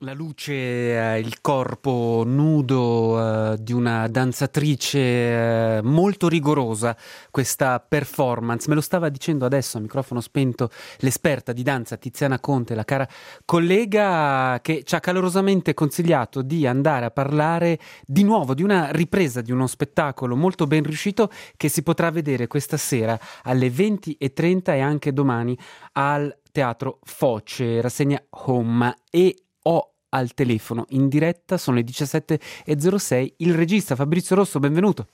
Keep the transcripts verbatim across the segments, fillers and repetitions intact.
La luce, eh, il corpo nudo, eh, di una danzatrice, eh, molto rigorosa, questa performance. Me lo stava dicendo adesso a microfono spento l'esperta di danza Tiziana Conte, la cara collega che ci ha calorosamente consigliato di andare a parlare di nuovo di una ripresa di uno spettacolo molto ben riuscito che si potrà vedere questa sera alle venti e trenta e anche domani al Teatro Foce, rassegna Home. E ho al telefono in diretta, sono le diciassette e zero sei, il regista Fabrizio Rosso, benvenuto.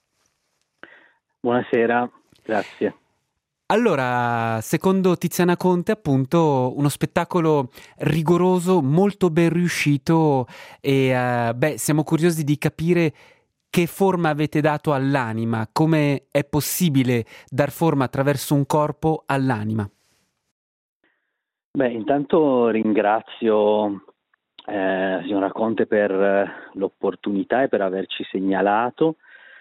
Buonasera, grazie. Allora, secondo Tiziana Conte, appunto, uno spettacolo rigoroso, molto ben riuscito e uh, beh, siamo curiosi di capire che forma avete dato all'anima, come è possibile dar forma attraverso un corpo all'anima. Beh, intanto ringrazio eh, signora Conte per eh, l'opportunità e per averci segnalato.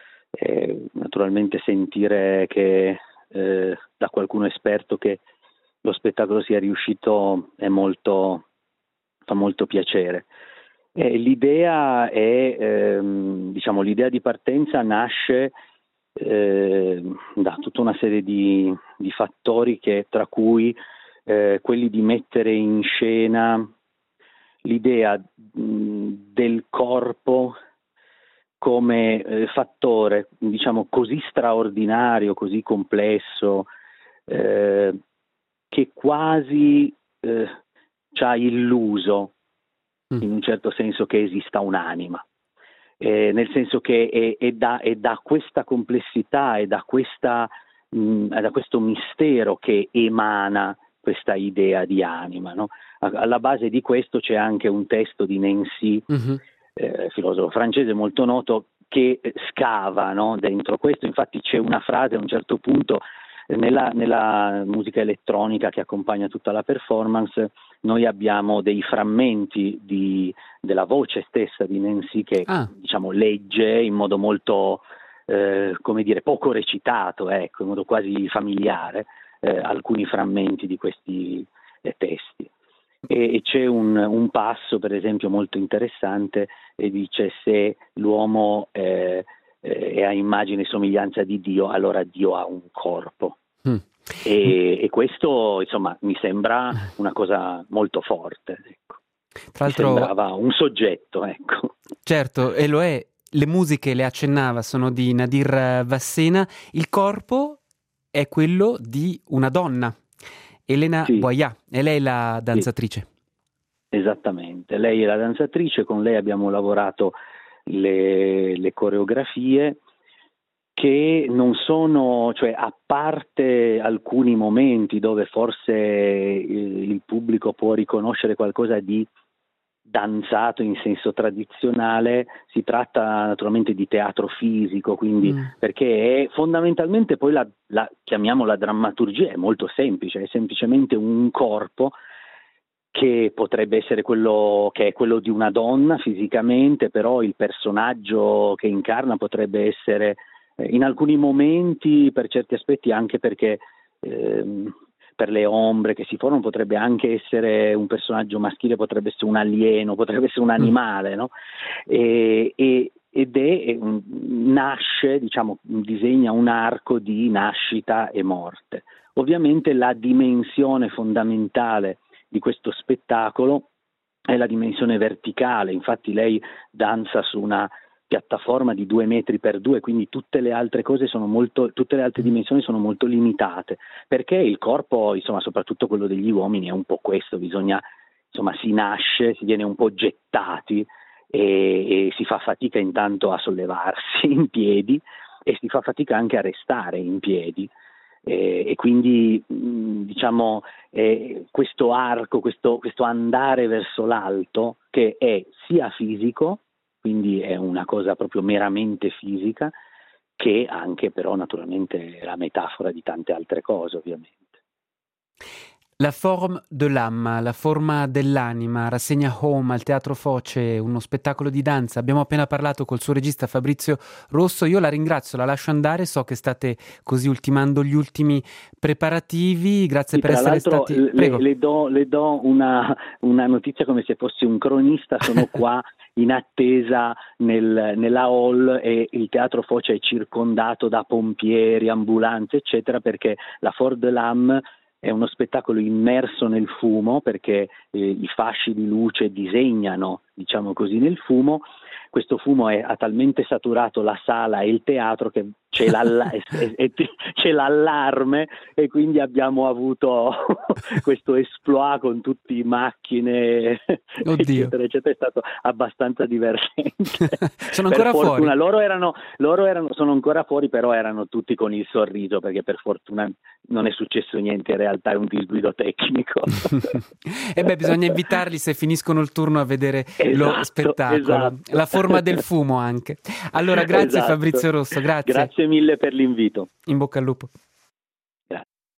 Eh, naturalmente sentire che eh, da qualcuno esperto che lo spettacolo sia riuscito è molto, fa molto piacere. Eh, l'idea è, ehm, diciamo, l'idea di partenza nasce eh, da tutta una serie di, di fattori che, tra cui eh, quelli di mettere in scena l'idea mh, del corpo come eh, fattore, diciamo, così straordinario, così complesso, eh, che quasi eh, ci ha illuso, mm. in un certo senso, che esista un'anima. Eh, nel senso che è, è, da, è da questa complessità e da, questa, mh, da questo mistero che emana questa idea di anima, no? Alla base di questo c'è anche un testo di Nancy, mm-hmm. eh, filosofo francese molto noto, che scava, no? Dentro questo. Infatti c'è una frase a un certo punto nella, nella musica elettronica che accompagna tutta la performance. Noi abbiamo dei frammenti di, della voce stessa di Nancy che ah. diciamo legge in modo molto eh, come dire poco recitato, ecco, in modo quasi familiare eh, alcuni frammenti di questi eh, testi. E, e c'è un, un passo, per esempio, molto interessante, e dice: se l'uomo eh, è a immagine e somiglianza di Dio, allora Dio ha un corpo. Mm. E, e questo, insomma, mi sembra una cosa molto forte, ecco. Tra l'altro, mi sembrava un soggetto, ecco. Certo, e lo è. Le musiche, le accennava, sono di Nadir Vassena. Il corpo è quello di una donna, Elena sì. Boia, è lei la danzatrice. Sì. Esattamente, lei è la danzatrice, con lei abbiamo lavorato le, le coreografie, che non sono, cioè, a parte alcuni momenti dove forse il, il pubblico può riconoscere qualcosa di danzato in senso tradizionale, si tratta naturalmente di teatro fisico, quindi mm. perché è fondamentalmente, poi la, la chiamiamola drammaturgia, è molto semplice, è semplicemente un corpo che potrebbe essere quello che è quello di una donna fisicamente, però il personaggio che incarna potrebbe essere eh, in alcuni momenti, per certi aspetti, anche perché ehm, per le ombre che si formano, potrebbe anche essere un personaggio maschile, potrebbe essere un alieno, potrebbe essere un animale, no? E, e, ed è, nasce, diciamo, disegna un arco di nascita e morte. Ovviamente la dimensione fondamentale di questo spettacolo è la dimensione verticale, infatti lei danza su una piattaforma di due metri per due, quindi tutte le altre cose sono molto, tutte le altre dimensioni sono molto limitate, perché il corpo, insomma, soprattutto quello degli uomini, è un po' questo, bisogna, insomma, si nasce, si viene un po' gettati e, e si fa fatica intanto a sollevarsi in piedi e si fa fatica anche a restare in piedi. Eh, e quindi mh, diciamo eh, questo arco, questo, questo andare verso l'alto, che è sia fisico, quindi è una cosa proprio meramente fisica, che anche però naturalmente la metafora di tante altre cose, ovviamente. La forme de l'âme, la forma dell'anima, rassegna Home al Teatro Foce, uno spettacolo di danza. Abbiamo appena parlato col suo regista Fabrizio Rosso. Io la ringrazio, la lascio andare, so che state così ultimando gli ultimi preparativi. Grazie Sì, per tra essere l'altro stati... le, Prego. le do, le do una, una notizia come se fossi un cronista, sono qua in attesa nel, nella hall e il Teatro Foce è circondato da pompieri, ambulanze, eccetera, perché la Foire de l'Âme è uno spettacolo immerso nel fumo, perché eh, i fasci di luce disegnano, diciamo così, nel fumo. Questo fumo è, ha talmente saturato la sala e il teatro che c'è, l'alla- c'è l'allarme, e quindi abbiamo avuto questo exploit con tutte macchine, Oddio. eccetera, eccetera. È stato abbastanza divertente. Sono Per ancora fortuna, fuori? loro erano, loro erano, sono ancora fuori, però erano tutti con il sorriso, perché per fortuna non è successo niente, in realtà è un disguido tecnico. E beh, bisogna invitarli se finiscono il turno a vedere lo Esatto, spettacolo. esatto. La forma del fumo anche. Allora, grazie Esatto. Fabrizio Rosso, grazie. Grazie mille per l'invito. In bocca al lupo.